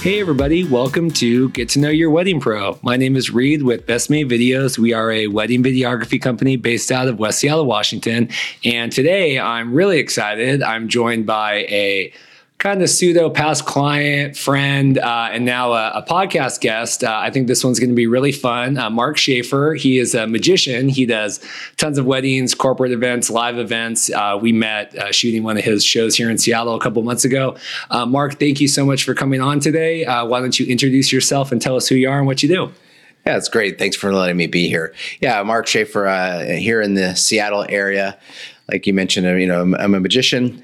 Hey everybody, welcome to Get to Know Your Wedding Pro. My name is Reed with Best Made Videos. We are a wedding videography company based out of West Seattle, Washington. And today I'm really excited. I'm joined by a kind of pseudo past client, friend, and now a podcast guest. I think this one's going to be really fun. Mark Schaefer, he is a magician. He does tons of weddings, corporate events, live events. We met shooting one of his shows here in Seattle a couple months ago. Mark, thank you so much for coming on today. Why don't you introduce yourself and tell us who you are and what you do? Yeah, it's great. Thanks for letting me be here. Yeah, Mark Schaefer here in the Seattle area. Like you mentioned, I'm a magician.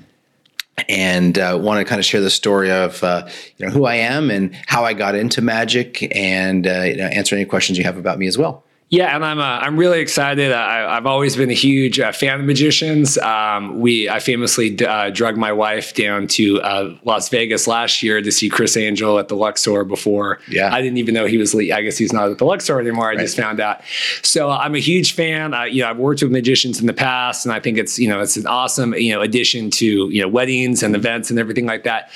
And want to kind of share the story of who I am and how I got into magic, and answer any questions you have about me as well. Yeah, and I'm really excited. I've always been a huge fan of magicians. I famously drug my wife down to Las Vegas last year to see Chris Angel at the Luxor before. Yeah, I didn't even know he was. I guess he's not at the Luxor anymore. I just found out. So I'm a huge fan. I've worked with magicians in the past, and I think it's an awesome addition to weddings and events and everything like that.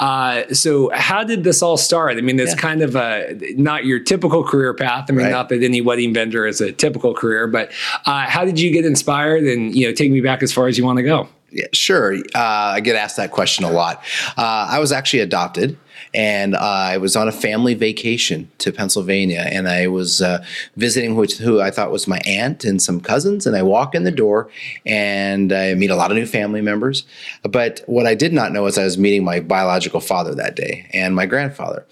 So how did this all start? I mean, it's kind of not your typical career path. I mean, not that any wedding vendor is a typical career, but how did you get inspired, and take me back as far as you want to go? Yeah, sure. I get asked that question a lot. I was actually adopted, and I was on a family vacation to Pennsylvania, and I was visiting who I thought was my aunt and some cousins, and I walk in the door, and I meet a lot of new family members. But what I did not know is I was meeting my biological father that day and my grandfather.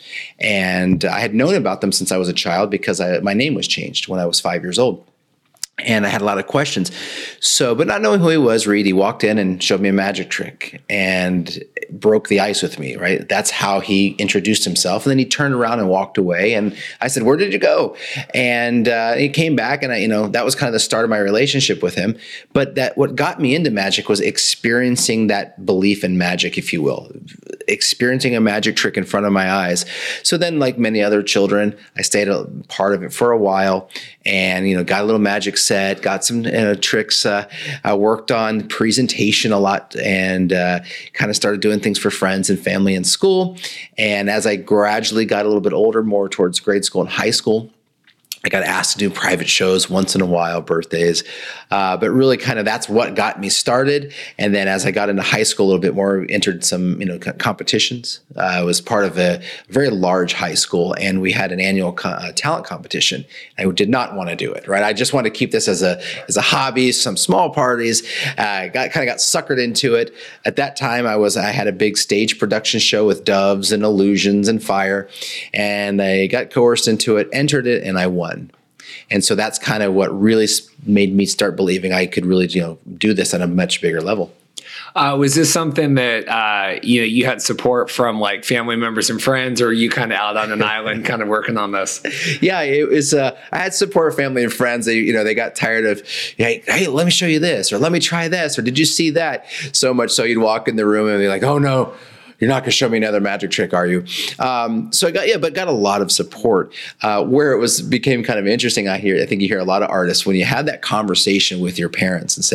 And I had known about them since I was a child because my name was changed when I was 5 years old. And I had a lot of questions. But not knowing who he was, Reed, he walked in and showed me a magic trick and broke the ice with me, right? That's how he introduced himself. And then he turned around and walked away. And I said, "Where did you go?" And he came back, and that was kind of the start of my relationship with him. But what got me into magic was experiencing that belief in magic, if you will, experiencing a magic trick in front of my eyes. So then, like many other children, I stayed a part of it for a while, and got a little magic set, got some tricks. I worked on presentation a lot, and kind of started doing things for friends and family in school. And as I gradually got a little bit older, more towards grade school and high school, I got asked to do private shows once in a while, birthdays, but really kind of that's what got me started. And then as I got into high school a little bit more, entered some competitions. I was part of a very large high school, and we had an annual talent competition. I did not want to do it, right? I just wanted to keep this as a hobby, some small parties. Got suckered into it. At that time, I had a big stage production show with doves and illusions and fire, and I got coerced into it, entered it, and I won. And so that's kind of what really made me start believing I could really, do this on a much bigger level. Was this something that, you had support from like family members and friends, or you kind of out on an island kind of working on this? Yeah, it was, I had support family and friends. They got tired of, hey, let me show you this, or let me try this, or did you see that? So much so you'd walk in the room and be like, "Oh no, you're not going to show me another magic trick, are you?" So I got a lot of support. Where it became kind of interesting, I think you hear a lot of artists when you have that conversation with your parents and say,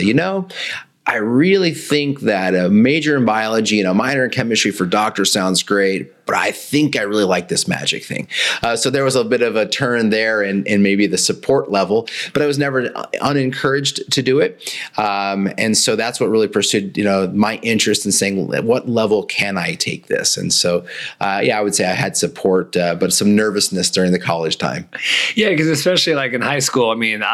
I really think that a major in biology and a minor in chemistry for doctors sounds great, but I think I really like this magic thing. So there was a bit of a turn there in maybe the support level, but I was never unencouraged to do it. And so that's what really pursued, my interest in saying, what level can I take this? And so, I would say I had support, but some nervousness during the college time. Yeah, because especially like in high school,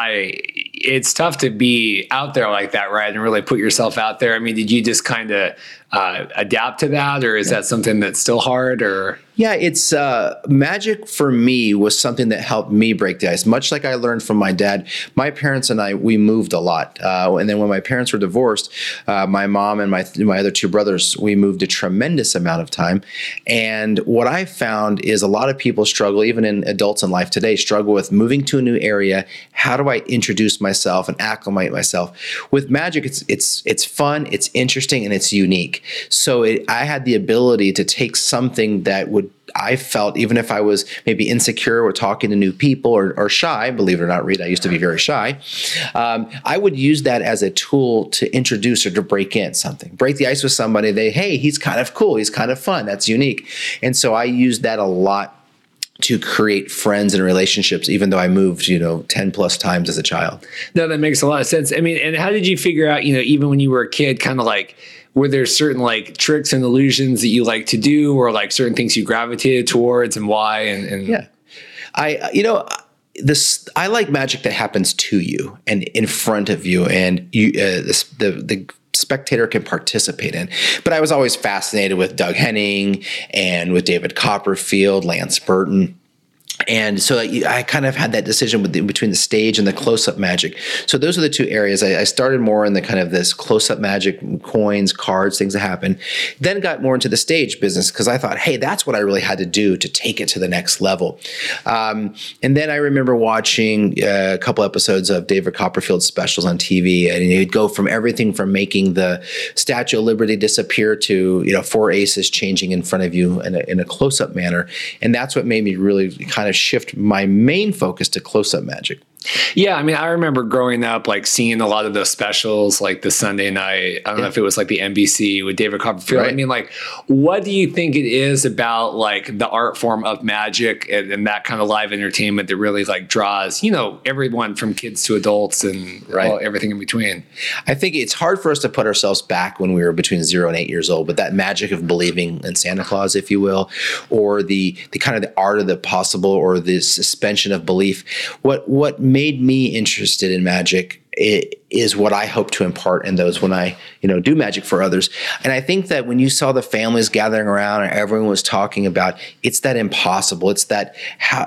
it's tough to be out there like that, right? And really put yourself out there. Did you just kind of adapt to that, or is that something that's still hard? Or Yeah, it's magic for me was something that helped me break the ice. Much like I learned from my dad, my parents and I, we moved a lot. And then when my parents were divorced, my mom and my other two brothers, we moved a tremendous amount of time. And what I found is a lot of people struggle, even in adults in life today, struggle with moving to a new area. How do I introduce myself and acclimate myself? With magic, it's fun, it's interesting, and it's unique. So I had the ability to take something that I felt, even if I was maybe insecure or talking to new people or shy, believe it or not, Reed, I used to be very shy. I would use that as a tool to introduce or to break in something, break the ice with somebody. Hey, he's kind of cool. He's kind of fun. That's unique. And so I used that a lot to create friends and relationships, even though I moved, 10 plus times as a child. No, that makes a lot of sense. I mean, and how did you figure out, even when you were a kid, kind of like, were there certain like tricks and illusions that you like to do, or like certain things you gravitated towards, and why? And yeah, I like magic that happens to you and in front of you, and you, the spectator can participate in. But I was always fascinated with Doug Henning and with David Copperfield, Lance Burton. And so I kind of had that decision between the stage and the close-up magic. So those are the two areas. I started more in the kind of this close-up magic, coins, cards, things that happen. Then got more into the stage business because I thought, hey, that's what I really had to do to take it to the next level. And then I remember watching a couple episodes of David Copperfield specials on TV, and he'd go from everything from making the Statue of Liberty disappear to 4 aces changing in front of you in a close-up manner. And that's what made me really kind of shift my main focus to close-up magic. Yeah, I mean, I remember growing up, like seeing a lot of those specials, like the Sunday night. I don't know if it was like the NBC with David Copperfield. Right. I mean, like, what do you think it is about like the art form of magic and that kind of live entertainment that really like draws, everyone from kids to adults and everything in between? I think it's hard for us to put ourselves back when we were between 0 and 8 years old, but that magic of believing in Santa Claus, if you will, or the kind of the art of the possible, or the suspension of belief. What made me interested in magic is what I hope to impart in those when I, do magic for others. And I think that when you saw the families gathering around and everyone was talking about, it's that impossible. It's that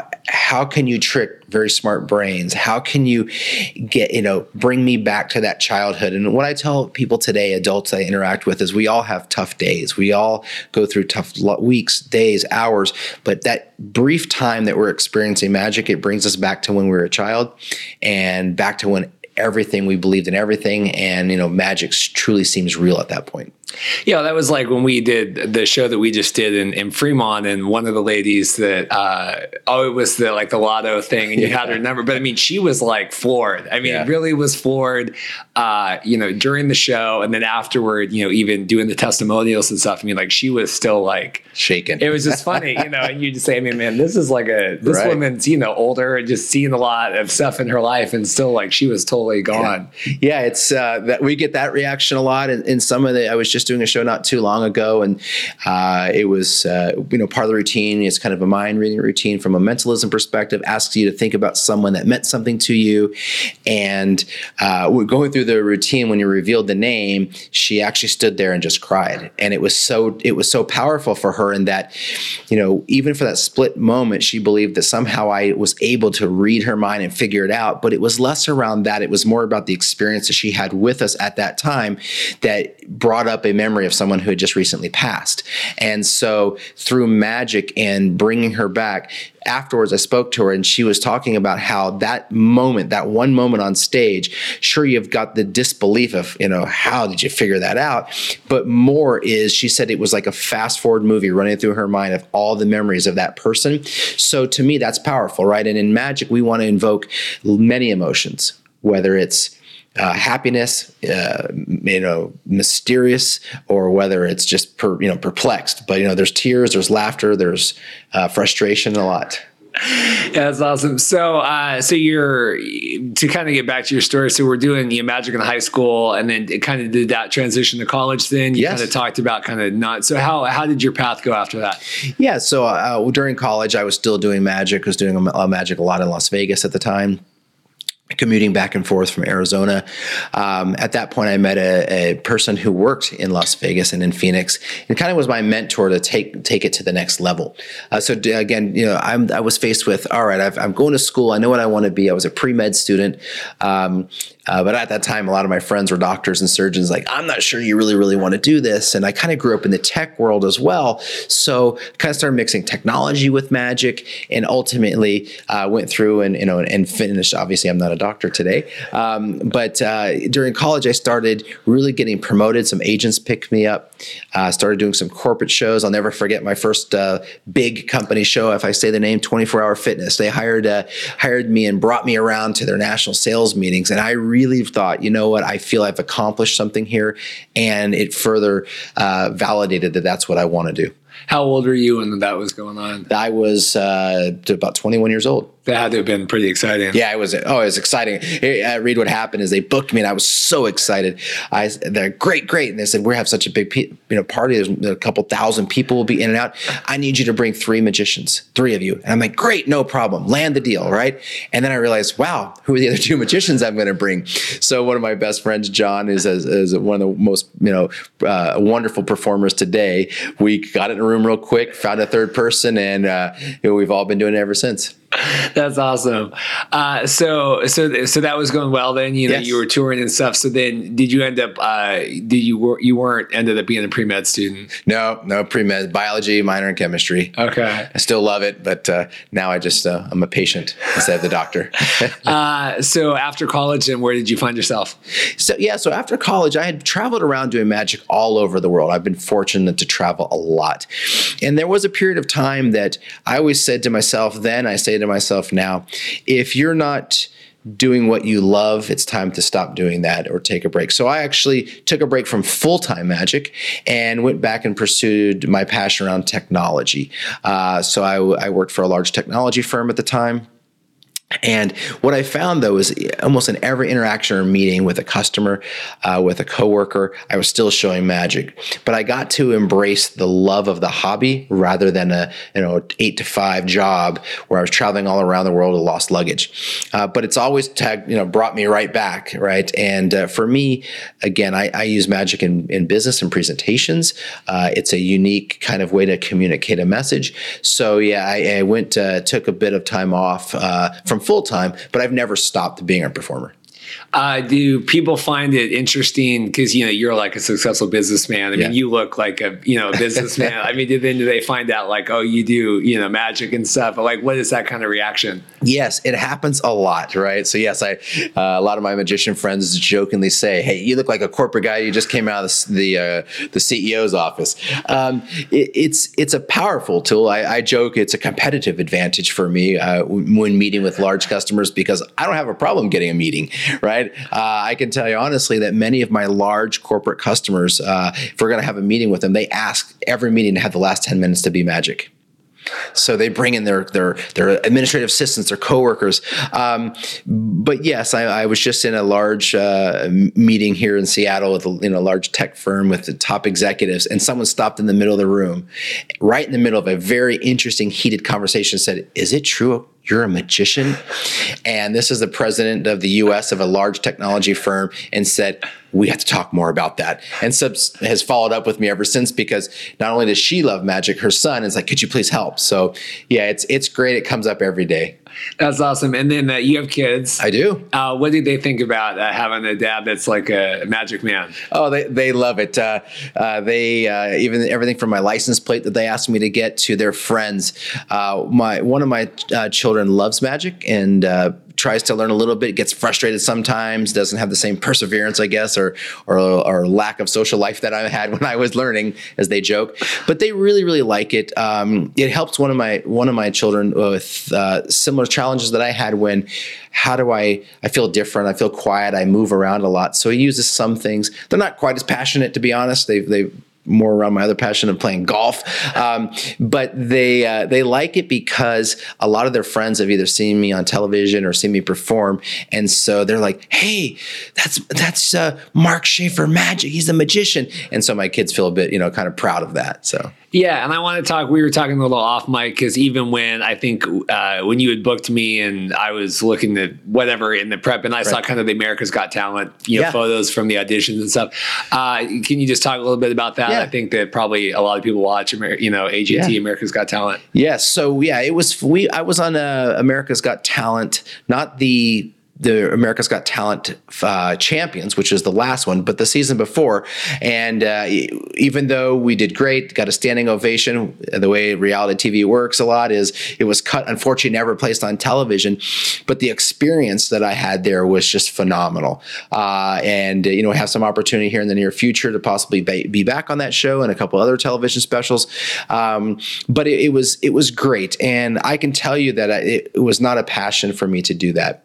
how can you trick very smart brains? How can you get, bring me back to that childhood? And what I tell people today, adults I interact with, is we all have tough days. We all go through tough weeks, days, hours, but that brief time that we're experiencing magic, it brings us back to when we were a child and back to when everything we believed in everything, and magic truly seems real at that point. Yeah, that was like when we did the show that we just did in Fremont, and one of the ladies that it was the lotto thing, and you had her number. But I mean, she was like floored. I mean, really was floored. During the show, and then afterward, even doing the testimonials and stuff. I mean, like she was still like shaking. It was just funny, and you just say, I mean, man, this is like this woman's older and just seen a lot of stuff in her life, and still like she was totally gone. Yeah, it's that we get that reaction a lot, and some of I was just doing a show not too long ago, and it was part of the routine. It's kind of a mind reading routine from a mentalism perspective, asks you to think about someone that meant something to you. And we're going through the routine. When you revealed the name, she actually stood there and just cried, and it was so powerful for her in that even for that split moment, she believed that somehow I was able to read her mind and figure it out. But it was less around that. It was more about the experience that she had with us at that time that brought up a memory of someone who had just recently passed. And so through magic and bringing her back, afterwards I spoke to her, and she was talking about how that moment, that one moment on stage, sure, you've got the disbelief of, how did you figure that out? But more is, she said it was like a fast forward movie running through her mind of all the memories of that person. So to me, that's powerful, right? And in magic, we want to invoke many emotions, whether it's happiness, mysterious, or whether it's just perplexed. But there's tears, there's laughter, there's frustration, a lot. Yeah, that's awesome. So, you're, to kind of get back to your story. So we're doing magic in high school, and then it kind of did that transition to college. Then you kind of talked about kind of not. So how did your path go after that? Yeah. So during college, I was still doing magic. I was doing magic a lot in Las Vegas at the time, commuting back and forth from Arizona. At that point, I met a person who worked in Las Vegas and in Phoenix, and kind of was my mentor to take it to the next level. So again, I was faced with, all right, I'm going to school. I know what I want to be. I was a pre-med student. But at that time, a lot of my friends were doctors and surgeons. Like, I'm not sure you really, really want to do this. And I kind of grew up in the tech world as well. So kind of started mixing technology with magic, and ultimately went through and finished. Obviously, I'm not a doctor today. But during college, I started really getting promoted. Some agents picked me up. Started doing some corporate shows. I'll never forget my first big company show. If I say the name, 24 Hour Fitness. They hired me and brought me around to their national sales meetings. And I really thought, you know what? I feel I've accomplished something here. And it further validated that that's what I want to do. How old were you when that was going on? I was about 21 years old. That had to have been pretty exciting. Yeah, it was. Oh, it was exciting. Reed, what happened is they booked me, and I was so excited. They're great, and they said we have such a big party. There's a couple thousand people will be in and out. I need you to bring 3 magicians, 3 of you. And I'm like, great, no problem. Land the deal, right? And then I realized, wow, who are the other 2 magicians I'm going to bring? So one of my best friends, John, is one of the most wonderful performers today. We got in a room real quick, found a 3rd person, and we've all been doing it ever since. That's awesome. So that was going well then, Yes. you were touring and stuff. So then did you end up, you weren't ended up being a pre-med student? No, pre-med, biology, minor in chemistry. Okay. I still love it, but now I just, I'm a patient instead of the doctor. So after college, then where did you find yourself? So after college, I had traveled around doing magic all over the world. I've been fortunate to travel a lot. And there was a period of time that I always said to myself then, I say to myself now, if you're not doing what you love, it's time to stop doing that or take a break. So I actually took a break from full-time magic and went back and pursued my passion around technology. So I worked for a large technology firm at the time. And what I found, though, is almost in every interaction or meeting with a customer, with a coworker, I was still showing magic. But I got to embrace the love of the hobby rather than a 8 to 5 job where I was traveling all around the world with lost luggage. But it's always brought me right back, right? And for me, again, I use magic in business and presentations. It's a unique kind of way to communicate a message. So yeah, I went took a bit of time off from full time, but I've never stopped being a performer. Do people find it interesting because you're like a successful businessman? I mean, you look like a businessman. I mean, do they find out like, oh, you do magic and stuff? But like, what is that kind of reaction? Yes, it happens a lot, right? So yes, a lot of my magician friends jokingly say, "Hey, you look like a corporate guy. You just came out of the CEO's office." It's a powerful tool. I joke it's a competitive advantage for me when meeting with large customers because I don't have a problem getting a meeting. Right. I can tell you honestly that many of my large corporate customers, if we're going to have a meeting with them, they ask every meeting to have the last 10 minutes to be magic. So they bring in their administrative assistants, their coworkers. But yes, I was just in a large meeting here in Seattle with a large tech firm with the top executives, and someone stopped in the middle of the room, right in the middle of a very interesting, heated conversation, said, "Is it true you're a magician?" And this is the president of the U.S. of a large technology firm, and said, "We have to talk more about that." And Subs has followed up with me ever since because not only does she love magic, her son is like, "Could you please help?" So yeah, it's great. It comes up every day. That's awesome. And then you have kids. I do. What do they think about having a dad that's like a magic man? Oh, they love it. They even everything from my license plate that they asked me to get to their friends. One of my children loves magic and tries to learn a little bit, gets frustrated sometimes, doesn't have the same perseverance, I guess, or lack of social life that I had when I was learning, as they joke. But they really, really like it. It helps one of my children with similar challenges that I had when, I feel different, I feel quiet, I move around a lot. So he uses some things. They're not quite as passionate, to be honest. They more around my other passion of playing golf. But they like it because a lot of their friends have either seen me on television or seen me perform. And so they're like, "Hey, that's Mark Schaefer Magic. He's a magician." And so my kids feel a bit, kind of proud of that. So. Yeah, and I want to talk. We were talking a little off mic because even when I think when you had booked me and I was looking at whatever in the prep, and I saw kind of the America's Got Talent, photos from the auditions and stuff. Can you just talk a little bit about that? Yeah. I think that probably a lot of people watch, AGT, America's Got Talent. Yes. So yeah, it was. I was on America's Got Talent, not the the America's Got Talent champions, which is the last one, but the season before. And even though we did great, got a standing ovation, the way reality TV works a lot is it was cut, unfortunately, never placed on television. But the experience that I had there was just phenomenal. And have some opportunity here in the near future to possibly be back on that show and a couple other television specials. But it was great. And I can tell you that it was not a passion for me to do that.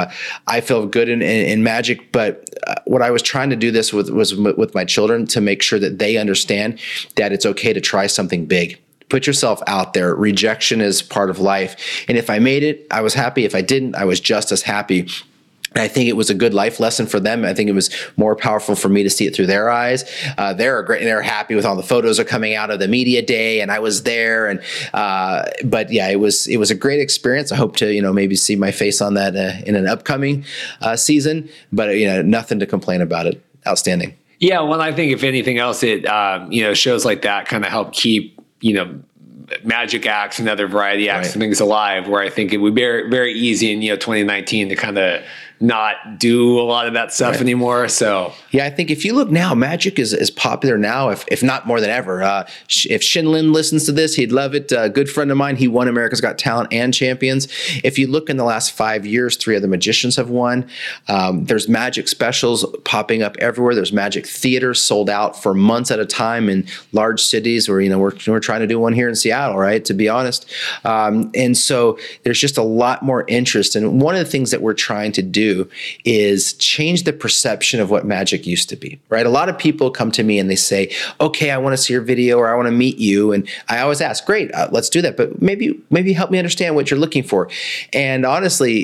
I feel good in magic, but what I was trying to do this was with my children to make sure that they understand that it's okay to try something big. Put yourself out there. Rejection is part of life. And if I made it, I was happy. If I didn't, I was just as happy. I think it was a good life lesson for them. I think it was more powerful for me to see it through their eyes. They're great. They're happy with all the photos are coming out of the media day, and I was there. And but yeah, it was a great experience. I hope to maybe see my face on that in an upcoming season. But nothing to complain about it. Outstanding. Yeah, well, I think if anything else, it shows like that kind of help keep magic acts and other variety acts and things alive, where I think it would be very, very easy in 2019 to kind of not do a lot of that stuff anymore. So yeah, I think if you look now, magic is popular now, if not more than ever. If Shinlin listens to this, he'd love it. A good friend of mine, he won America's Got Talent and Champions. If you look in the last 5 years, 3 other magicians have won. There's magic specials popping up everywhere. There's magic theaters sold out for months at a time in large cities where, we're trying to do one here in Seattle, right? To be honest. And so there's just a lot more interest. And one of the things that we're trying to do is change the perception of what magic used to be, right? A lot of people come to me and they say, okay, I want to see your video or I want to meet you. And I always ask, great, let's do that. But maybe help me understand what you're looking for. And honestly,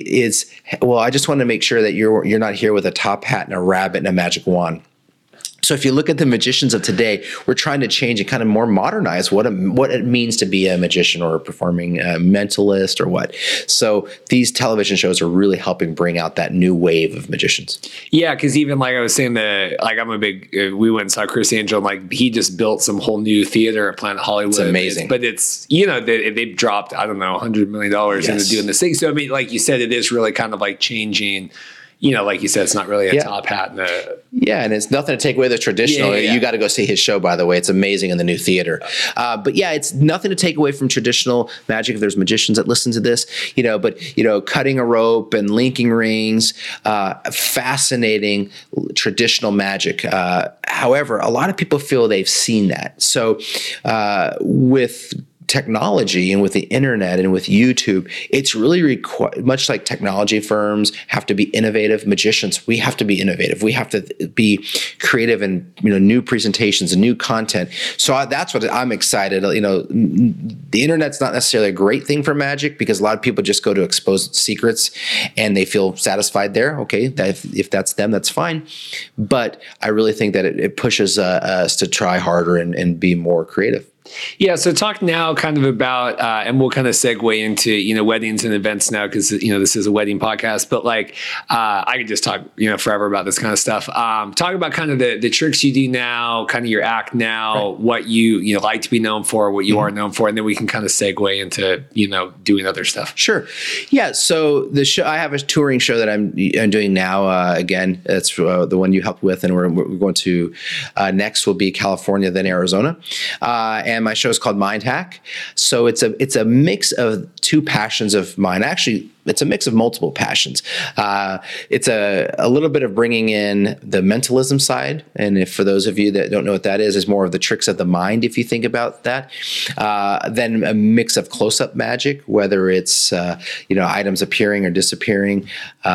I just want to make sure that you're not here with a top hat and a rabbit and a magic wand. So if you look at the magicians of today, we're trying to change and kind of more modernize what it means to be a magician or a performing mentalist or what. So these television shows are really helping bring out that new wave of magicians. Yeah, because even like I was saying, I'm a big. We went and saw Criss Angel, and he just built some whole new theater at Planet Hollywood. It's amazing. But it's they've dropped $100 million into doing this thing. So I mean, like you said, it is really kind of like changing. Like you said, it's not really a top hat. And it's nothing to take away the traditional. You got to go see his show, by the way. It's amazing in the new theater. But yeah, it's nothing to take away from traditional magic. If there's magicians that listen to this, but cutting a rope and linking rings, fascinating traditional magic. However, a lot of people feel they've seen that. So with technology and with the internet and with YouTube, it's really much like technology firms have to be innovative. Magicians, we have to be innovative. We have to be creative and new presentations and new content. So that's what I'm excited. The internet's not necessarily a great thing for magic because a lot of people just go to expose secrets and they feel satisfied there. Okay, if that's them, that's fine. But I really think that it pushes us to try harder and be more creative. Yeah. So talk now kind of about, and we'll kind of segue into, weddings and events now, because, this is a wedding podcast, but I could just talk, forever about this kind of stuff. Talk about kind of the tricks you do now, kind of your act now, what you like to be known for, what you are known for. And then we can kind of segue into, doing other stuff. Sure. Yeah. So the show, I have a touring show that I'm doing now. Again, that's the one you helped with. And we're going to, next will be California, then Arizona. And my show is called Mind Hack. So it's a mix of two passions of mine. Actually, it's a mix of multiple passions. It's a little bit of bringing in the mentalism side. And if for those of you that don't know what that is more of the tricks of the mind, if you think about that. Then a mix of close-up magic, whether it's, items appearing or disappearing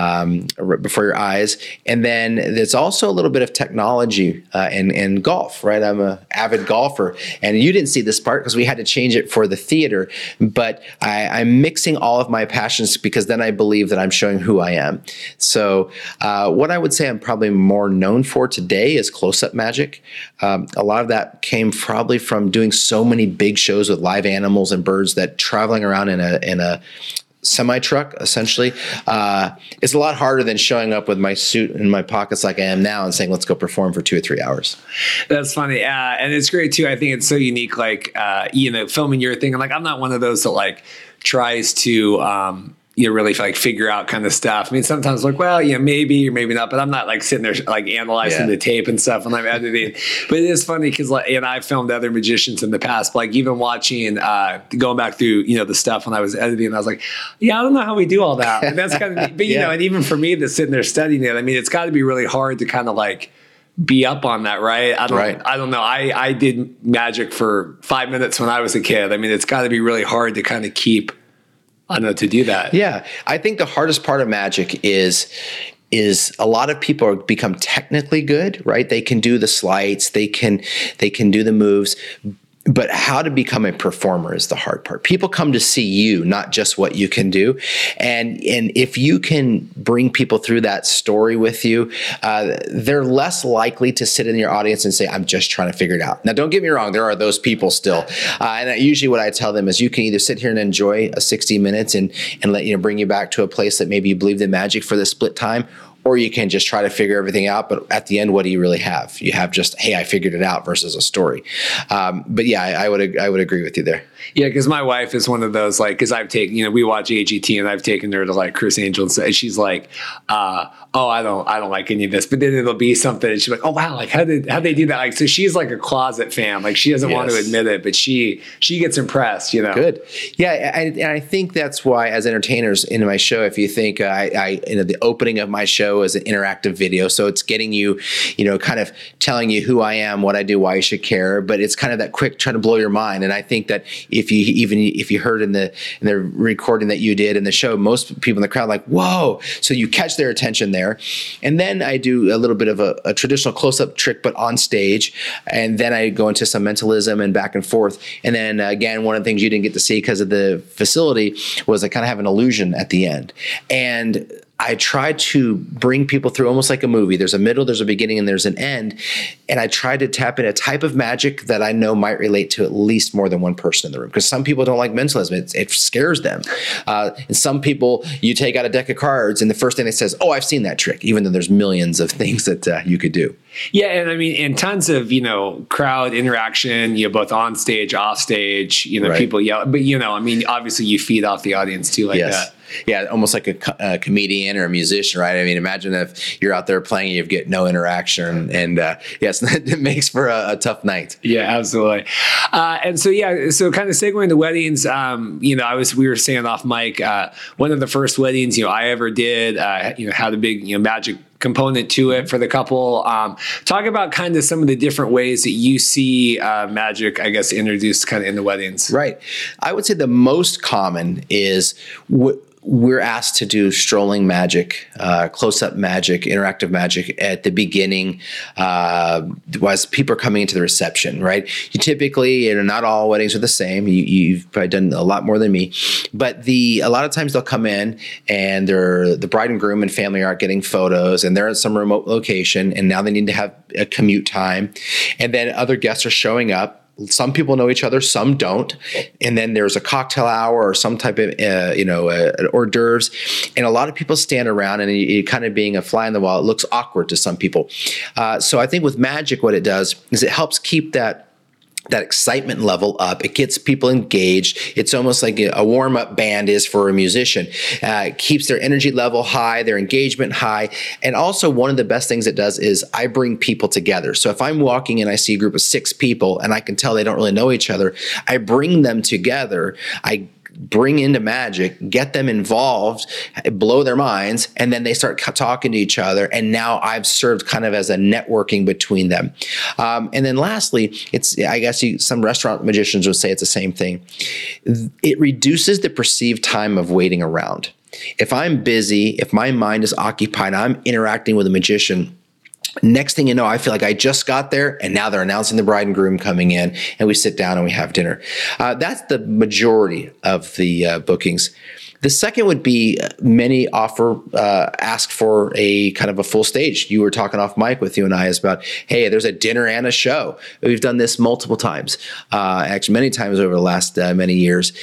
before your eyes. And then there's also a little bit of technology and golf, right? I'm an avid golfer. And you didn't see this part because we had to change it for the theater. But I'm mixing all of my passions because then I believe that I'm showing who I am. So what I would say I'm probably more known for today is close-up magic. A lot of that came probably from doing so many big shows with live animals and birds that traveling around in a semi-truck, essentially, is a lot harder than showing up with my suit in my pockets like I am now and saying, let's go perform for 2 or 3 hours. That's funny. And it's great too. I think it's so unique, filming your thing. And I'm not one of those that tries to, really like figure out kind of stuff. I mean, sometimes like, well, maybe or maybe not, but I'm not like sitting there like analyzing the tape and stuff when I'm editing. But it is funny because like, and I've filmed other magicians in the past, but like even watching, going back through, the stuff when I was editing, I was like, yeah, I don't know how we do all that. And that's kind of, but and even for me that's sitting there studying it, I mean, it's got to be really hard to kind of like be up on that, right? I don't know. I did magic for 5 minutes when I was a kid. I mean, it's got to be really hard to kind of keep, I don't know, to do that. Yeah. I think the hardest part of magic is a lot of people become technically good, right? They can do the sleights, they can do the moves, but how to become a performer is the hard part. People come to see you, not just what you can do. And if you can bring people through that story with you, they're less likely to sit in your audience and say, I'm just trying to figure it out. Now, don't get me wrong. There are those people still. And usually what I tell them is you can either sit here and enjoy a 60 minutes and let bring you back to a place that maybe you believed in magic for the split time, or you can just try to figure everything out. But at the end, what do you really have? You have just, hey, I figured it out versus a story. But yeah, I would agree with you there. Yeah, because my wife is one of those, like, because I've taken, we watch AGT and I've taken her to like Criss Angel and she's like, oh, I don't like any of this. But then it'll be something and she's like, oh wow, like how'd they do that? Like, so she's like a closet fan. Like she doesn't want to admit it, but she gets impressed, Good. Yeah, and I think that's why as entertainers in my show, if you think the opening of my show is an interactive video, so it's getting you, kind of telling you who I am, what I do, why you should care, but it's kind of that quick trying to blow your mind. And I think that if you heard in the recording that you did in the show, most people in the crowd are like, whoa, so you catch their attention there. And then I do a little bit of a traditional close-up trick, but on stage. And then I go into some mentalism and back and forth. And then again, one of the things you didn't get to see because of the facility was I kind of have an illusion at the end. And I try to bring people through almost like a movie. There's a middle, there's a beginning, and there's an end. And I try to tap in a type of magic that I know might relate to at least more than one person in the room. Because some people don't like mentalism. It scares them. And some people, you take out a deck of cards and the first thing they says, oh, I've seen that trick, even though there's millions of things that you could do. Yeah, and I mean, and tons of, crowd interaction, both on stage, off stage, right. People yell. But, I mean, obviously you feed off the audience too like that. Yeah, almost like a comedian or a musician, right? I mean, imagine if you're out there playing and you get no interaction, and yes, it makes for a tough night. Yeah, absolutely. And so kind of segueing to weddings, we were saying off mic, one of the first weddings, I ever did, had a big, magic component to it for the couple. Talk about kind of some of the different ways that you see magic, I guess, introduced kind of in the weddings. Right. I would say the most common is we're asked to do strolling magic, close-up magic, interactive magic at the beginning as people are coming into the reception, right? You typically, not all weddings are the same. You've probably done a lot more than me. But a lot of times they'll come in and the bride and groom and family are getting photos and they're at some remote location and now they need to have a commute time. And then other guests are showing up. Some people know each other, some don't. And then there's a cocktail hour or some type of, hors d'oeuvres. And a lot of people stand around and it kind of being a fly on the wall, it looks awkward to some people. So I think with magic, what it does is it helps keep that excitement level up. It gets people engaged. It's almost like a warm-up band is for a musician. It keeps their energy level high, their engagement high. And also one of the best things it does is I bring people together. So if I'm walking and I see a group of 6 people and I can tell they don't really know each other, I bring them together. I bring into magic, get them involved, blow their minds, and then they start talking to each other. And now I've served kind of as a networking between them. And then lastly, I guess some restaurant magicians would say it's the same thing. It reduces the perceived time of waiting around. If I'm busy, if my mind is occupied, I'm interacting with a magician, next thing you know, I feel like I just got there and now they're announcing the bride and groom coming in and we sit down and we have dinner. That's the majority of the bookings. The second would be many ask for a kind of a full stage. You were talking off mic with you and I is about, hey, there's a dinner and a show. We've done this multiple times, actually many times over the last many years.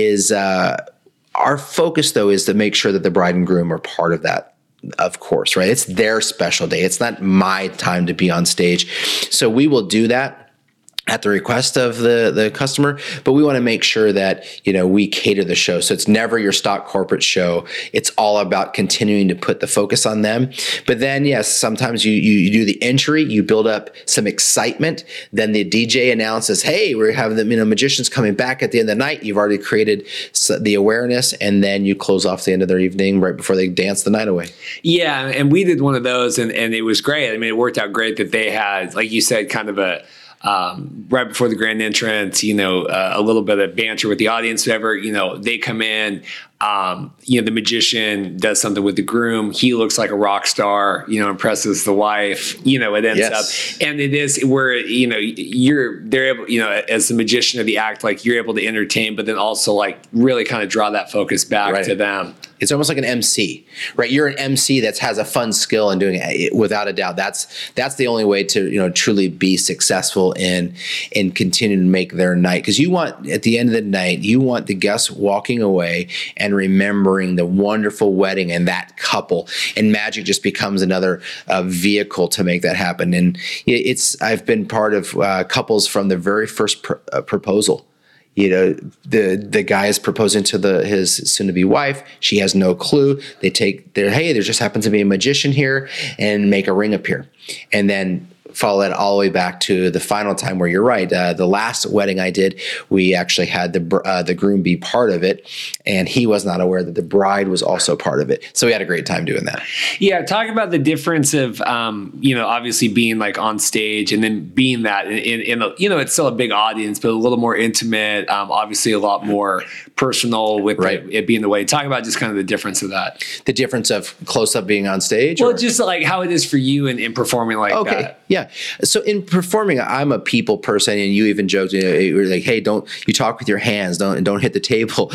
Our focus though is to make sure that the bride and groom are part of that. Of course, right? It's their special day. It's not my time to be on stage. So we will do that. at the request of the customer, but we want to make sure that, we cater the show. So it's never your stock corporate show. It's all about continuing to put the focus on them. But then, yes, sometimes you do the entry, you build up some excitement. Then the DJ announces, hey, we're having the magicians coming back at the end of the night. You've already created the awareness, and then you close off the end of their evening right before they dance the night away. Yeah, and we did one of those, and it was great. I mean, it worked out great that they had, like you said, kind of a right before the grand entrance, a little bit of banter with the audience, whatever, they come in, the magician does something with the groom. He looks like a rock star, impresses the wife, it ends up, and it is where, they're able, as the magician of the act, like you're able to entertain, but then also like really kind of draw that focus back to them. It's almost like an MC, right? You're an MC that has a fun skill in doing it, without a doubt. That's the only way to truly be successful in continuing to make their night. Because you want, at the end of the night, you want the guests walking away and remembering the wonderful wedding and that couple. And magic just becomes another vehicle to make that happen. And I've been part of couples from the very first proposal. The guy is proposing to his soon-to-be wife. She has no clue. They take hey, there just happens to be a magician here, and make a ring appear. And then follow that all the way back to the final time where you're right. The last wedding I did, we actually had the groom be part of it, and he was not aware that the bride was also part of it. So we had a great time doing that. Yeah, talk about the difference of, obviously being like on stage and then being that in it's still a big audience, but a little more intimate, obviously a lot more personal with it being the way. Talk about just kind of the difference of that. The difference of close-up being on stage? Well, just like how it is for you in performing like that. Yeah. So in performing, I'm a people person, and you even joked, you're like, hey, don't you talk with your hands, don't hit the table.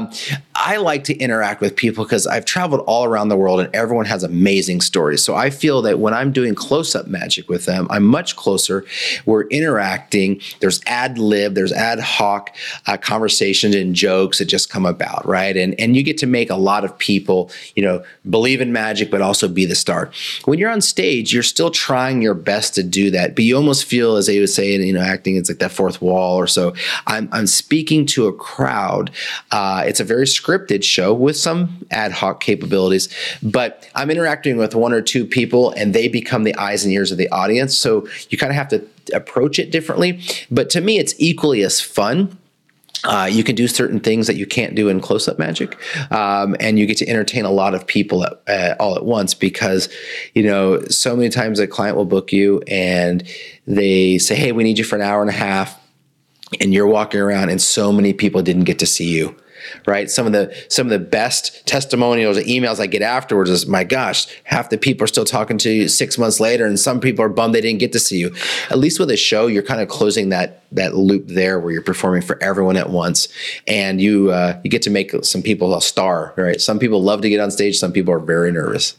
I like to interact with people because I've traveled all around the world, and everyone has amazing stories. So I feel that when I'm doing close-up magic with them, I'm much closer. We're interacting. There's ad lib, there's ad hoc conversations and jokes that just come about, right? And you get to make a lot of people, believe in magic, but also be the star. When you're on stage, you're still trying your best to do that, but you almost feel, as they would say, acting, it's like that fourth wall or so. I'm speaking to a crowd. It's a very scripted show with some ad hoc capabilities, but I'm interacting with one or two people, and they become the eyes and ears of the audience. So you kind of have to approach it differently. But to me, it's equally as fun. You can do certain things that you can't do in close-up magic, and you get to entertain a lot of people all at once, because, so many times a client will book you and they say, hey, we need you for an hour and a half, and you're walking around and so many people didn't get to see you. Right. Some of the best testimonials or emails I get afterwards is, my gosh, half the people are still talking to you 6 months later, and some people are bummed they didn't get to see you. At least with a show, you're kind of closing that loop there, where you're performing for everyone at once, and you get to make some people a star. Right. Some people love to get on stage. Some people are very nervous.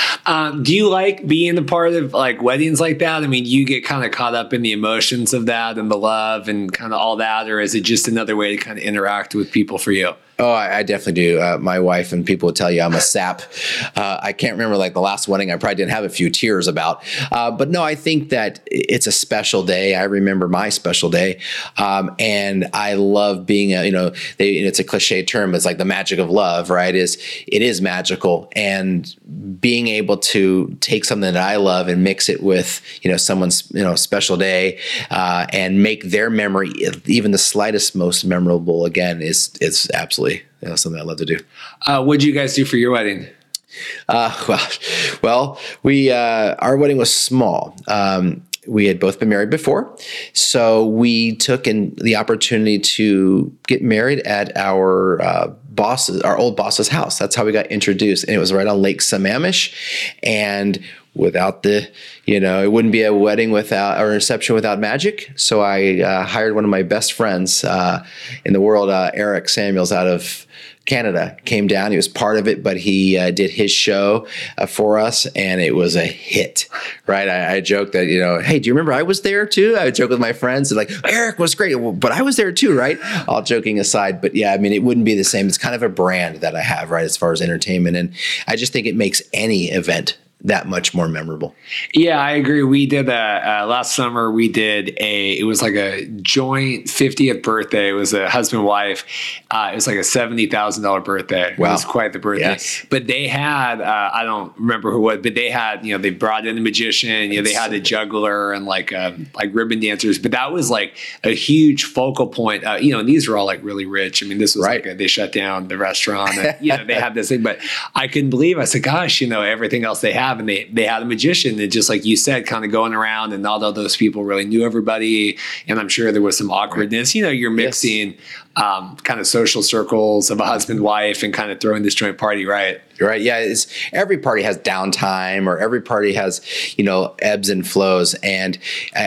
Do you like being a part of like weddings like that? I mean, you get kind of caught up in the emotions of that and the love and kind of all that, or is it just another way to kind of interact with people for you? Oh, I definitely do. My wife and people would tell you I'm a sap. I can't remember like the last wedding. I probably didn't have a few tears about. But no, I think that it's a special day. I remember my special day. And I love being, it's a cliche term. It's like the magic of love, right? It is magical. And being able to take something that I love and mix it with, someone's, special day, and make their memory, even the slightest, most memorable again, is absolutely something I love to do. What did you guys do for your wedding? Well, we our wedding was small. We had both been married before, so we took in the opportunity to get married at our old boss's house. That's how we got introduced, and it was right on Lake Sammamish. And without it wouldn't be a wedding without, or a reception without magic. So I hired one of my best friends in the world, Eric Samuels, out of Canada, came down. He was part of it, but he did his show for us, and it was a hit, right? I joked that, hey, do you remember I was there too? I would joke with my friends, like, Eric was great, but I was there too, right? All joking aside, but yeah, I mean, it wouldn't be the same. It's kind of a brand that I have, right, as far as entertainment, and I just think it makes any event that much more memorable. Yeah, I agree. We did last summer. We did it was like a joint 50th birthday. It was a husband and wife. It was like a $70,000 birthday. Wow. It was quite the birthday. Yes. But they had I don't remember who it was, but they had they brought in a magician. They had a juggler and like ribbon dancers. But that was like a huge focal point. And these were all like really rich. I mean, this was right. they shut down the restaurant. And, they had this thing, but I couldn't believe. I said, "Gosh, everything else they have." And they had a magician that, just like you said, kind of going around, and not all those people really knew everybody. And I'm sure there was some awkwardness. You're mixing kind of social circles of a husband, wife, and kind of throwing this joint party, right? Right. Yeah. Every party has downtime, or every party has, ebbs and flows. And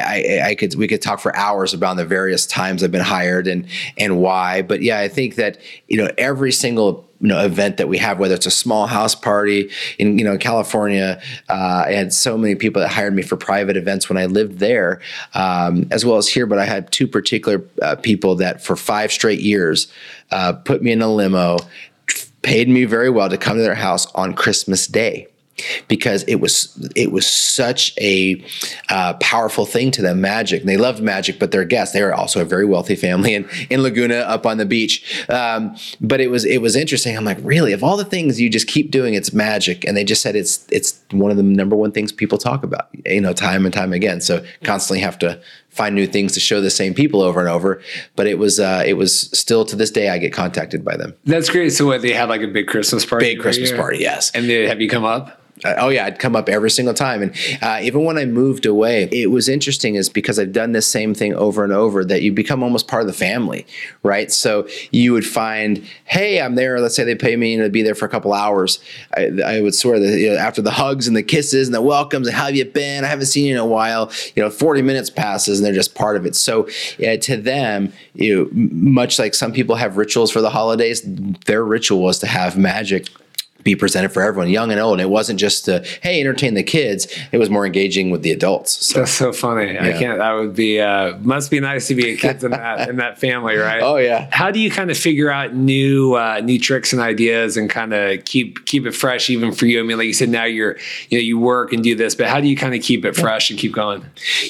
we could talk for hours about the various times I've been hired and why. But yeah, I think that, every single event that we have, whether it's a small house party in California, I had so many people that hired me for private events when I lived there, as well as here. But I had two particular people that for 5 straight years put me in a limo, paid me very well to come to their house on Christmas Day, because it was such a powerful thing to them. Magic. And they loved magic, but their guests, they were also a very wealthy family in Laguna up on the beach. But it was interesting. I'm like, really, of all the things you just keep doing, it's magic. And they just said it's one of the number one things people talk about, time and time again. So constantly have to find new things to show the same people over and over. But it was still, to this day, I get contacted by them. That's great. So they had like a big Christmas party? Big Christmas party, yes. And have you come up? Oh yeah, I'd come up every single time. And even when I moved away, it was interesting is because I've done this same thing over and over, that you become almost part of the family, right? So you would find, hey, I'm there. Let's say they pay me to be there for a couple hours. I would swear that after the hugs and the kisses and the welcomes and how have you been? I haven't seen you in a while. 40 minutes passes and they're just part of it. So to them, much like some people have rituals for the holidays, their ritual was to have magic be presented for everyone, young and old. And it wasn't just to, hey, entertain the kids. It was more engaging with the adults. So, that's so funny. Yeah. I can't. That would be must be nice to be a kid in that family, right? Oh yeah. How do you kind of figure out new tricks and ideas and kind of keep it fresh even for you? I mean, like you said, now you work and do this, but how do you kind of keep it fresh and keep going?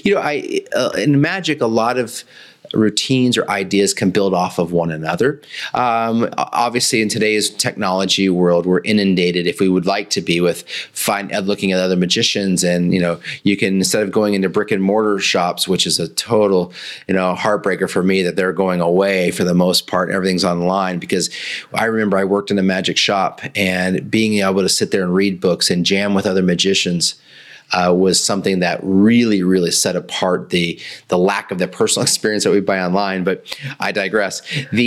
In magic, a lot of routines or ideas can build off of one another. Obviously, in today's technology world, we're inundated, if we would like to be, with looking at other magicians. And, you can, instead of going into brick and mortar shops, which is a total, heartbreaker for me that they're going away for the most part, everything's online. Because I remember I worked in a magic shop, and being able to sit there and read books and jam with other magicians was something that really, really set apart the lack of the personal experience that we buy online. But I digress.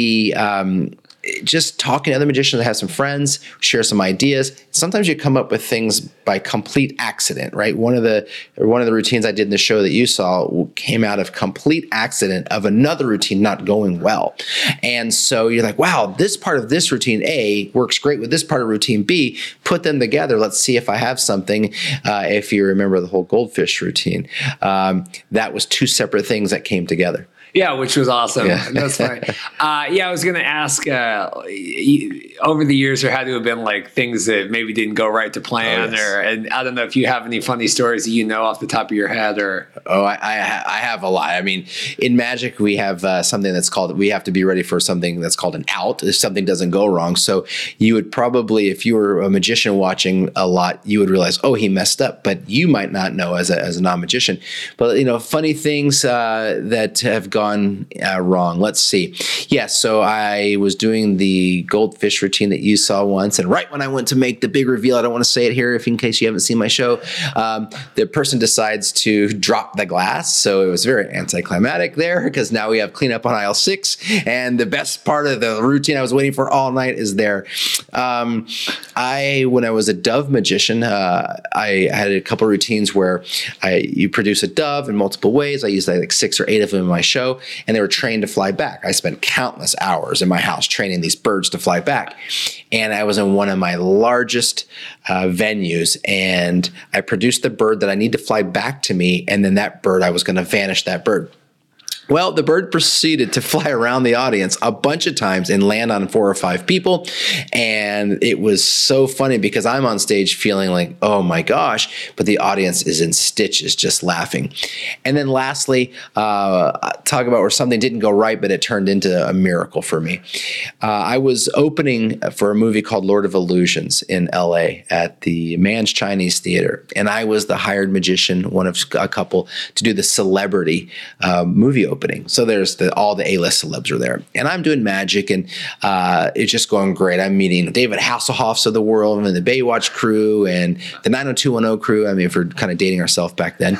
Just talking to other magicians that have some friends, share some ideas. Sometimes you come up with things by complete accident, right? One of the routines I did in the show that you saw came out of complete accident of another routine not going well. And so you're like, wow, this part of this routine A works great with this part of routine B. Put them together. Let's see if I have something. If you remember the whole goldfish routine, that was 2 separate things that came together. Yeah, which was awesome. Yeah. That's funny. I was going to ask, over the years, there had to have been like things that maybe didn't go right to plan, and I don't know if you have any funny stories that off the top of your head, or. Oh, I have a lot. I mean, in magic, we have something that's called, we have to be ready for something that's called an out if something doesn't go wrong. So you would probably, if you were a magician watching a lot, you would realize, oh, he messed up, but you might not know as a non-magician. But, funny things that have gone wrong. Let's see. Yeah, so I was doing the goldfish routine that you saw once, and right when I went to make the big reveal, I don't want to say it here in case you haven't seen my show, the person decides to drop the glass. So it was very anticlimactic there, because now we have cleanup on aisle 6, and the best part of the routine I was waiting for all night is there. When I was a dove magician, I had a couple routines where you produce a dove in multiple ways. I used like 6 or 8 of them in my show. And they were trained to fly back. I spent countless hours in my house training these birds to fly back. And I was in one of my largest venues, and I produced the bird that I need to fly back to me. And then that bird, I was going to vanish that bird. Well, the bird proceeded to fly around the audience a bunch of times and land on 4 or 5 people. And it was so funny because I'm on stage feeling like, oh my gosh, but the audience is in stitches just laughing. And then lastly, talk about where something didn't go right, but it turned into a miracle for me. I was opening for a movie called Lord of Illusions in LA at the Mann's Chinese Theater. And I was the hired magician, one of a couple, to do the celebrity movie opening. So there's all the A-list celebs are there. And I'm doing magic, and it's just going great. I'm meeting David Hasselhoffs of the world and the Baywatch crew and the 90210 crew. I mean, if we're kind of dating ourselves back then.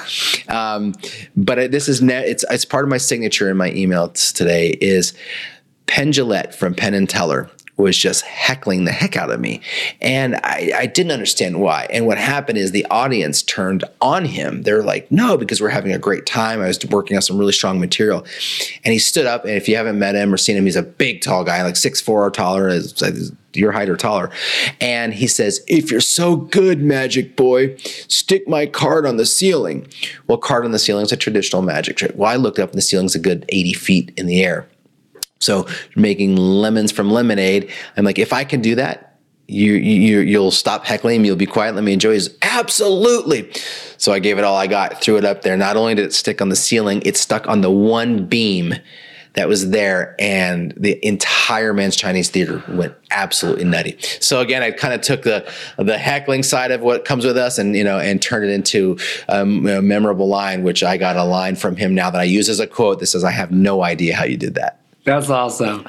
But this is it's part of my signature in my emails today is Penn Jillette from Penn and Teller was just heckling the heck out of me. And I didn't understand why. And what happened is the audience turned on him. They're like, no, because we're having a great time. I was working on some really strong material. And he stood up, and if you haven't met him or seen him, he's a big, tall guy, like 6'4" or taller, is your height or taller. And he says, if you're so good, magic boy, stick my card on the ceiling. Well, card on the ceiling is a traditional magic trick. Well, I looked up, and the ceiling's a good 80 feet in the air. So making lemons from lemonade. I'm like, if I can do that, you'll stop heckling. You'll be quiet. Let me enjoy. He's absolutely. So I gave it all I got, threw it up there. Not only did it stick on the ceiling, it stuck on the one beam that was there, and the entire Mann's Chinese Theater went absolutely nutty. So again, I kind of took the heckling side of what comes with us, and turned it into a memorable line, which I got a line from him now that I use as a quote that says, "I have no idea how you did that." That's awesome.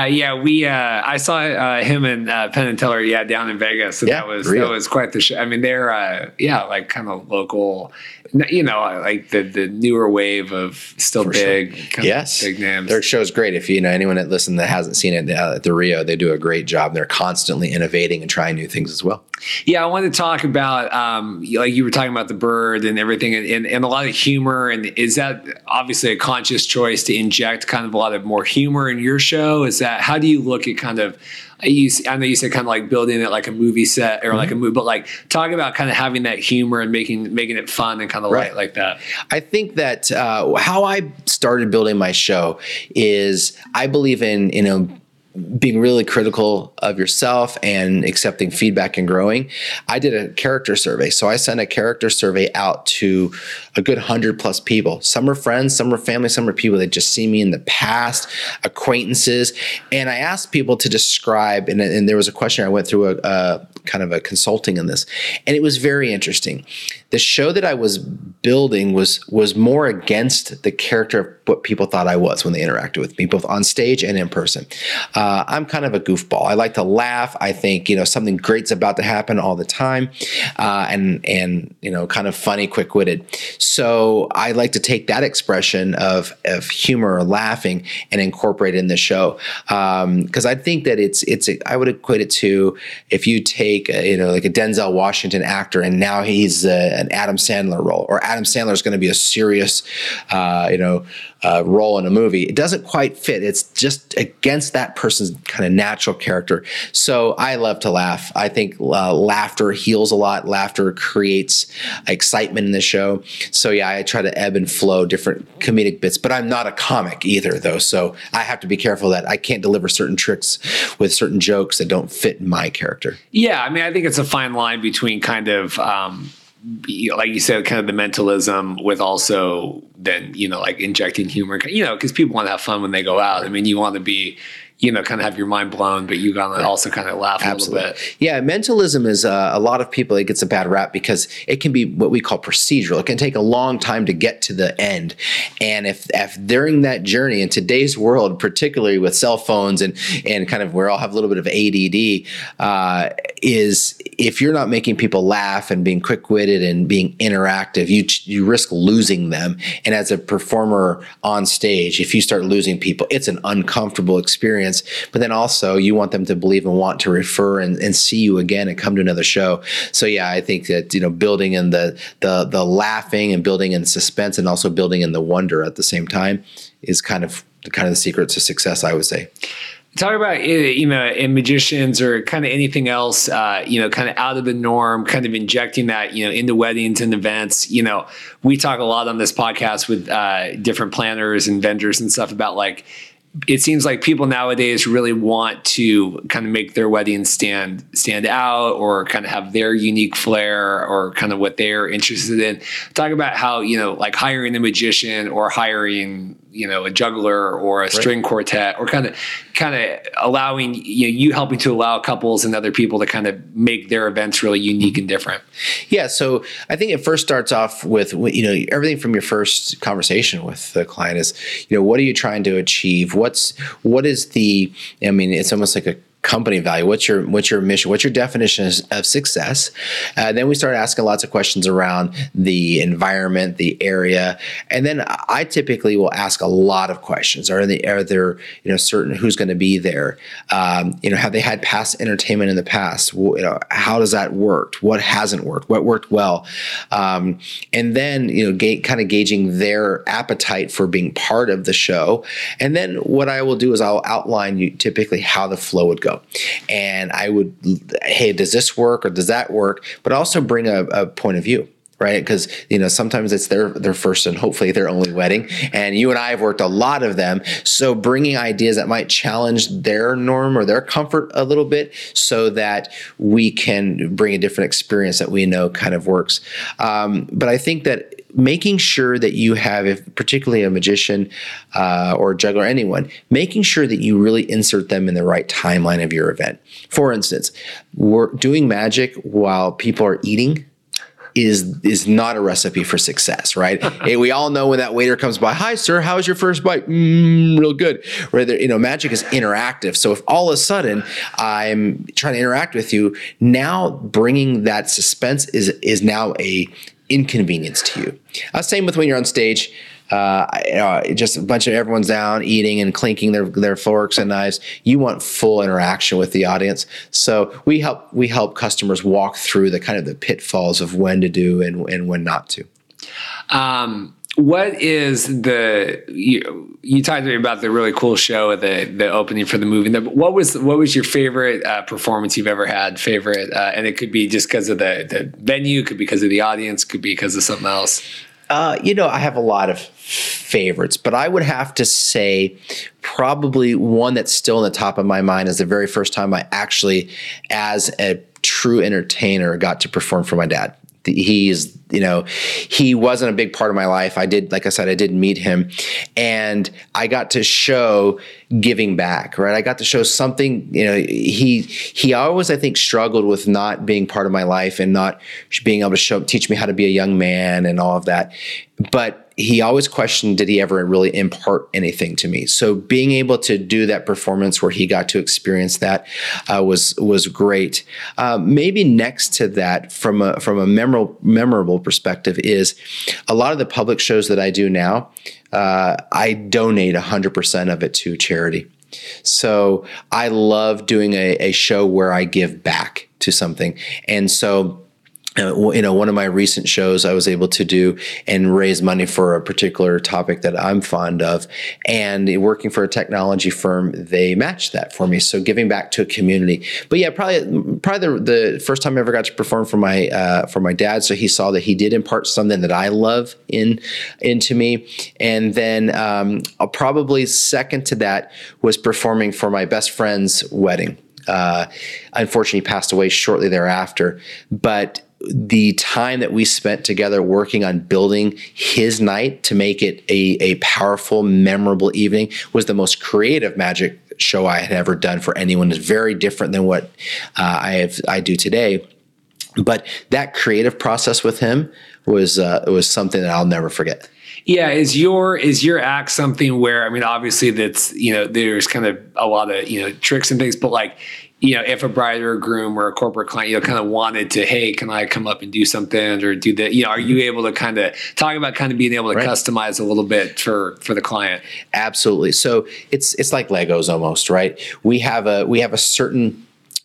I saw him and Penn and Teller, down in Vegas. And that was quite the show. I mean, they're, like kind of local, like the newer wave of still big, big names. Their show's great. If anyone that hasn't seen it at the Rio, they do a great job. They're constantly innovating and trying new things as well. Yeah, I wanted to talk about, like you were talking about the bird and everything, and a lot of humor. And is that obviously a conscious choice to inject kind of a lot of more humor in your show? How do you look at kind of, I know you said kind of like building it like a movie set or like a movie, but like talk about kind of having that humor and making it fun and kind of light like that. I think that how I started building my show is I believe in, being really critical of yourself and accepting feedback and growing. I did a character survey. So I sent a character survey out to a good 100+ people. Some are friends, some are family, some are people that just see me in the past, acquaintances. And I asked people to describe, and there was a question I went through a kind of a consulting in this, and it was very interesting. The show that I was building was more against the character of what people thought I was when they interacted with me, both on stage and in person. I'm kind of a goofball. I like to laugh. I think, something great's about to happen all the time, and kind of funny, quick-witted. So I like to take that expression of humor or laughing and incorporate it in the show, because I think that I would equate it to if you take like a Denzel Washington actor, and now he's an Adam Sandler role, or Adam Sandler is going to be a serious, role in a movie. It doesn't quite fit. It's just against that person's kind of natural character. So I love to laugh. I think laughter heals a lot. Laughter creates excitement in the show. So yeah, I try to ebb and flow different comedic bits, but I'm not a comic either though. So I have to be careful that I can't deliver certain tricks with certain jokes that don't fit my character. Yeah. I mean, I think it's a fine line between kind of, like you said, kind of the mentalism with also then, like injecting humor, because people want to have fun when they go out. I mean, you want to be, kind of have your mind blown, but you got to also kind of laugh a little bit. Yeah, mentalism is a lot of people, it gets a bad rap because it can be what we call procedural. It can take a long time to get to the end. And if during that journey in today's world, particularly with cell phones and kind of we all have a little bit of ADD, is if you're not making people laugh and being quick-witted and being interactive, you risk losing them. And as a performer on stage, if you start losing people, it's an uncomfortable experience. But then also you want them to believe and want to refer and see you again and come to another show. So yeah, I think that building in the laughing and building in suspense and also building in the wonder at the same time is kind of the secret to success, I would say. Talk about, in magicians or kind of anything else, kind of out of the norm, kind of injecting that, into weddings and events. We talk a lot on this podcast with different planners and vendors and stuff about like, it seems like people nowadays really want to kind of make their wedding stand out or kind of have their unique flair or kind of what they're interested in. Talk about how, like hiring a magician or hiring, a juggler or a string quartet or kind of allowing, you helping to allow couples and other people to kind of make their events really unique and different. Yeah. So I think it first starts off with, everything from your first conversation with the client is, what are you trying to achieve? What is the, it's almost like a company value. What's your mission? What's your definition of success? Then we start asking lots of questions around the environment, the area, and then I typically will ask a lot of questions. Are there certain who's going to be there? Have they had past entertainment in the past? How does that work? What hasn't worked? What worked well? And then kind of gauging their appetite for being part of the show. And then what I will do is I'll outline typically how the flow would go. And I would, hey, does this work or does that work? But also bring a point of view, right? Because, sometimes it's their first and hopefully their only wedding. And you and I have worked a lot of them. So bringing ideas that might challenge their norm or their comfort a little bit so that we can bring a different experience that we know kind of works. But I think that making sure that you have, if particularly a magician or a juggler, anyone, making sure that you really insert them in the right timeline of your event. For instance, doing magic while people are eating is not a recipe for success, right? We all know when that waiter comes by, hi, sir, how was your first bite? Real good. Rather, magic is interactive. So if all of a sudden I'm trying to interact with you, now bringing that suspense is now a inconvenience to you. Same with when you're on stage. Just a bunch of everyone's down eating and clinking their forks and knives. You want full interaction with the audience. So we help customers walk through the kind of the pitfalls of when to do and when not to. What is you talked to me about the really cool show, the opening for the movie. What was your favorite performance you've ever had? And it could be just because of the venue, could be because of the audience, could be because of something else. I have a lot of favorites, but I would have to say probably one that's still in the top of my mind is the very first time I actually, as a true entertainer, got to perform for my dad. He wasn't a big part of my life. Like I said, I did meet him and I got to show giving back, right? I got to show something, he always, I think, struggled with not being part of my life and not being able to teach me how to be a young man and all of that. But he always questioned, did he ever really impart anything to me? So being able to do that performance where he got to experience that was great. Maybe next to that, from a memorable perspective, is a lot of the public shows that I do now. I donate 100% of it to charity. So I love doing a show where I give back to something, and so. One of my recent shows I was able to do and raise money for a particular topic that I'm fond of, and working for a technology firm, they matched that for me. So giving back to a community. But yeah, probably the first time I ever got to perform for my dad. So he saw that he did impart something that I love into me. And then probably second to that was performing for my best friend's wedding. Unfortunately, he passed away shortly thereafter, but the time that we spent together working on building his night to make it a powerful, memorable evening was the most creative magic show I had ever done for anyone. It's very different than what I do today. But that creative process with him was something that I'll never forget. Yeah, is your act something where, obviously that's, there's kind of a lot of, tricks and things, but like, if a bride or a groom or a corporate client, kind of wanted to, hey, can I come up and do something or do that? Are you able to kind of talk about kind of being able to customize a little bit for the client? Absolutely. So it's like Legos almost, right? We have a certain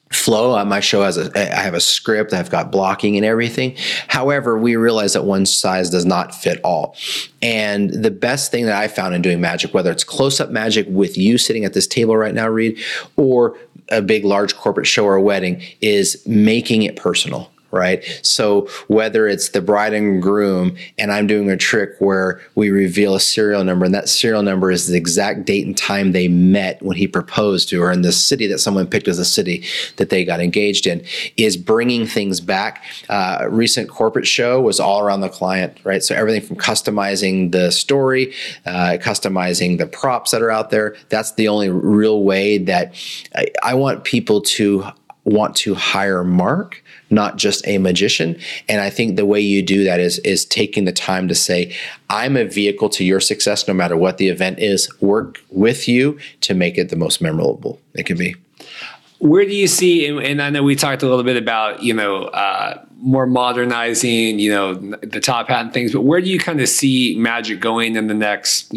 flow. My show I have a script, I've got blocking and everything. However, we realize that one size does not fit all. And the best thing that I found in doing magic, whether it's close-up magic with you sitting at this table right now, Reed, or a big, large corporate show or a wedding, is making it personal. Right. So whether it's the bride and groom and I'm doing a trick where we reveal a serial number, and that serial number is the exact date and time they met when he proposed to her, in the city that someone picked as the city that they got engaged in, is bringing things back. A recent corporate show was all around the client. Right. So everything from customizing the story, customizing the props that are out there. That's the only real way that I want people to want to hire Mark, not just a magician. And I think the way you do that is taking the time to say, I'm a vehicle to your success, no matter what the event is, work with you to make it the most memorable it can be. Where do you see, and I know we talked a little bit about, more modernizing, the top hat and things, but where do you kind of see magic going in the next,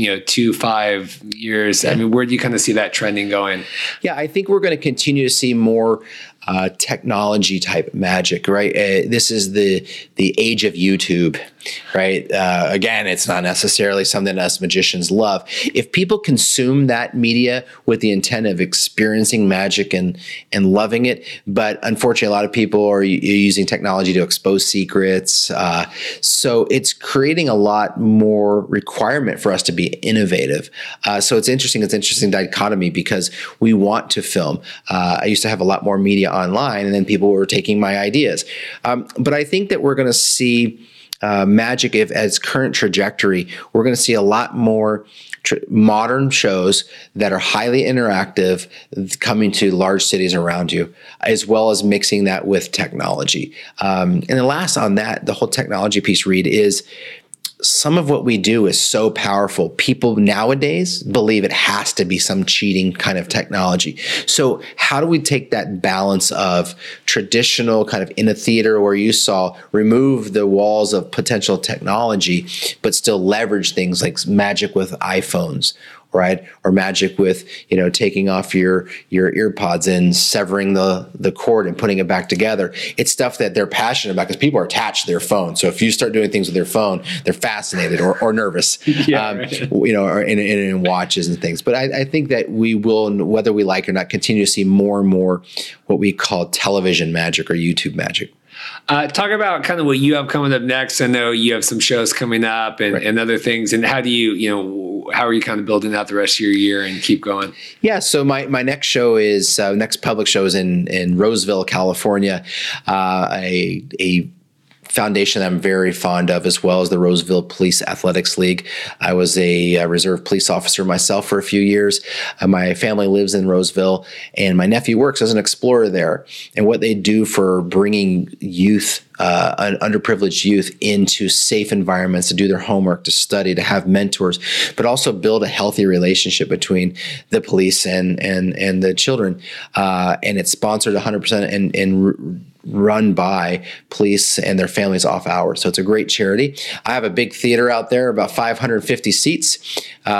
2-5 years? I mean, where do you kind of see that trending going? Yeah, I think we're going to continue to see more technology type magic, right? This is the age of YouTube, right? Again, it's not necessarily something us magicians love. If people consume that media with the intent of experiencing magic and loving it, but unfortunately, a lot of people are using technology to expose secrets. So it's creating a lot more requirement for us to be innovative. So it's interesting dichotomy, because we want to film. I used to have a lot more media online, and then people were taking my ideas. But I think that we're going to see magic as current trajectory. We're going to see a lot more modern shows that are highly interactive coming to large cities around you, as well as mixing that with technology. And the last on that, the whole technology piece, Reed, is some of what we do is so powerful. People nowadays believe it has to be some cheating kind of technology. So how do we take that balance of traditional kind of in a theater where you saw remove the walls of potential technology, but still leverage things like magic with iPhones, right? Or magic with, taking off your earpods and severing the cord and putting it back together. It's stuff that they're passionate about, because people are attached to their phone. So if you start doing things with their phone, they're fascinated or nervous, right. Or in watches and things. But I think that we will, whether we like it or not, continue to see more and more what we call television magic or YouTube magic. Talk about kind of what you have coming up next. I know you have some shows coming up and other things. And how do how are you kind of building out the rest of your year and keep going? Yeah. So my next show is, next public show is in Roseville, California, a foundation that I'm very fond of, as well as the Roseville Police Athletics League. I was a reserve police officer myself for a few years. My family lives in Roseville, and my nephew works as an explorer there. And what they do for bringing youth, underprivileged youth, into safe environments to do their homework, to study, to have mentors, but also build a healthy relationship between the police and the children. And it's sponsored 100% and run by police and their families off hours. So it's a great charity. I have a big theater out there, about 550 seats.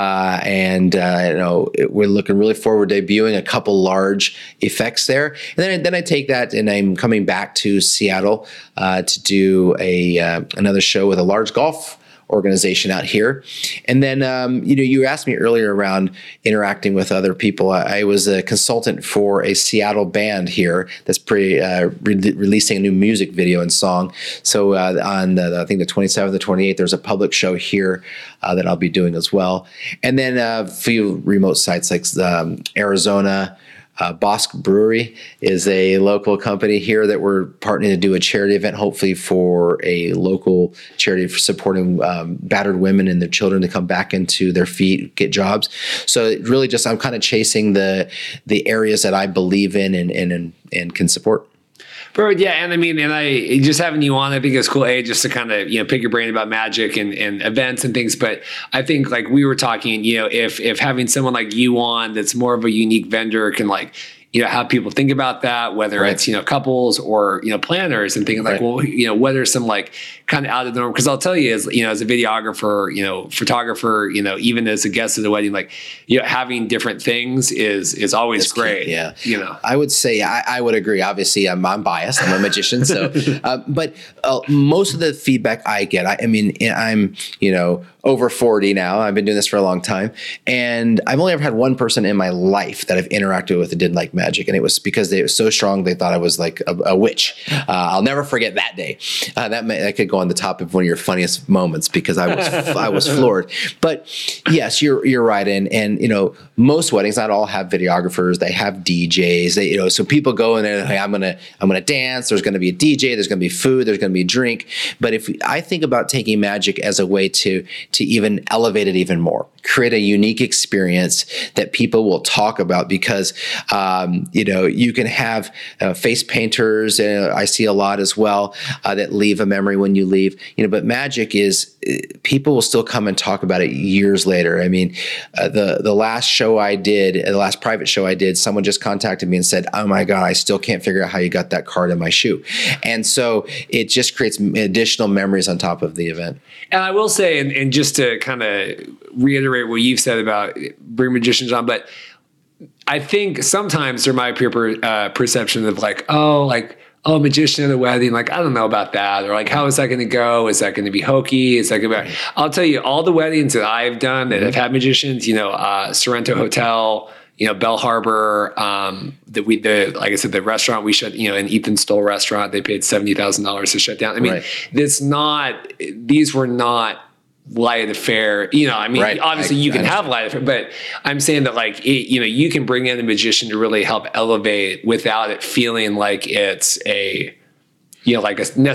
We're looking really forward to debuting a couple large effects there. And then I take that, and I'm coming back to Seattle to do another show with a large golf organization out here. And then, you asked me earlier around interacting with other people. I was a consultant for a Seattle band here that's releasing a new music video and song. So on I think the 27th, the 28th, there's a public show here that I'll be doing as well. And then a few remote sites like Arizona. Bosque Brewery is a local company here that we're partnering to do a charity event, hopefully for a local charity for supporting battered women and their children to come back into their feet, get jobs. So it really just, I'm kind of chasing the areas that I believe in and can support. Perfect. Yeah. And I just having you on, I think it's cool, just to kind of, pick your brain about magic and events and things. But I think, like we were talking, if having someone like you on that's more of a unique vendor can have people think about that, whether it's, couples or, planners, and thinking like, well, what are some like kind of out of the norm? Because I'll tell you, as a videographer, photographer, even as a guest at the wedding, like, having different things is always That's great. key, yeah. I would say, I would agree. Obviously I'm biased. I'm a magician. So, but most of the feedback I get, I mean, I'm, over 40 now. I've been doing this for a long time. And I've only ever had one person in my life that I've interacted with that didn't like magic. And it was because they were so strong, they thought I was like a witch. I'll never forget that day. That could go on the top of one of your funniest moments because I was floored. But yes, you're right. And most weddings, not all have videographers. They have DJs. So people go in there, hey, I'm gonna dance. There's going to be a DJ. There's going to be food. There's going to be drink. But if I think about taking magic as a way to even elevate it even more, create a unique experience that people will talk about, because you can have face painters. I see a lot as well that leave a memory when you leave. But magic is, people will still come and talk about it years later. I mean, the last show I did, the last private show I did, someone just contacted me and said, "Oh my God, I still can't figure out how you got that card in my shoe." And so it just creates additional memories on top of the event. And I will say, and just to kind of reiterate what you've said about bring magicians on, but I think sometimes there might be a perception of like, oh, magician at a wedding, like, I don't know about that. Or like, how is that going to go? Is that going to be hokey? Is that going to be, I'll tell you, all the weddings that I've done that have had magicians, Sorrento Hotel, Bell Harbor, like I said, the restaurant we shut, an Ethan Stoll restaurant, they paid $70,000 to shut down. I mean, these were not light affair, obviously you can have light affair, but I'm saying that like, you can bring in a magician to really help elevate without it feeling like it's a, like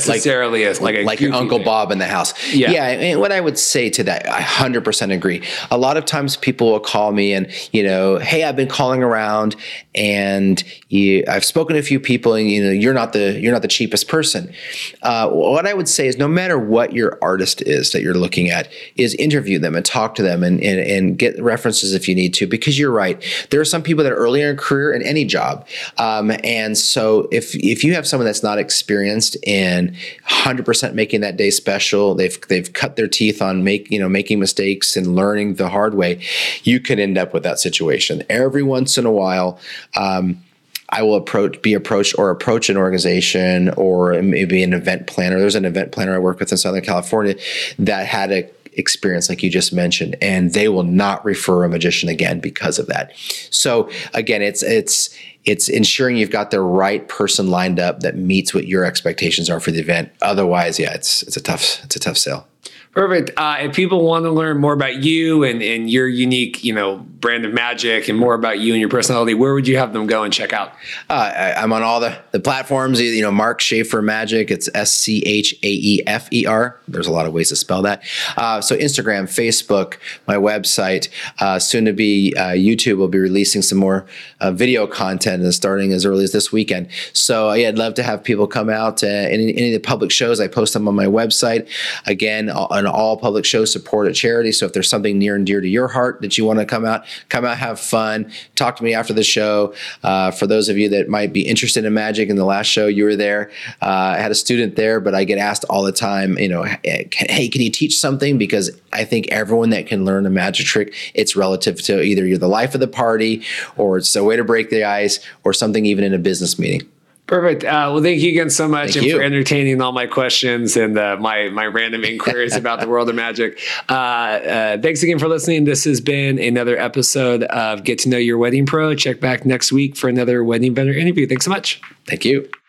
Uncle Bob in the house. Yeah. And what I would say to that, I 100% agree. A lot of times people will call me and, hey, I've been calling around and I've spoken to a few people and, you're not the cheapest person. What I would say is no matter what your artist is that you're looking at, is interview them and talk to them and get references if you need to, because you're right. There are some people that are earlier in career in any job. And so if you have someone that's not experienced and 100% making that day special, they've cut their teeth on making mistakes and learning the hard way, you can end up with that situation. Every once in a while, I will approach an organization or maybe an event planner. There's an event planner I work with in Southern California that had a experience like you just mentioned, and they will not refer a magician again because of that. So again, it's ensuring you've got the right person lined up that meets what your expectations are for the event. Otherwise, it's a tough sale. Perfect. If people want to learn more about you and your unique, brand of magic and more about you and your personality, where would you have them go and check out? I'm on all the platforms, Mark Schaefer Magic. It's SCHAEFER. There's a lot of ways to spell that. So Instagram, Facebook, my website, soon to be YouTube. We'll be releasing some more video content and starting as early as this weekend. So I'd love to have people come out to any of the public shows. I post them on my website. Again, on all public shows, support a charity. So if there's something near and dear to your heart that you want to come out, have fun, talk to me after the show. For those of you that might be interested in magic, in the last show you were there, I had a student there, but I get asked all the time, hey, can you teach something? Because I think everyone that can learn a magic trick, it's relative to either you're the life of the party or it's a way to break the ice or something even in a business meeting. Perfect. Well, thank you again so much for entertaining all my questions and my random inquiries about the world of magic. Thanks again for listening. This has been another episode of Get to Know Your Wedding Pro. Check back next week for another wedding vendor interview. Thanks so much. Thank you.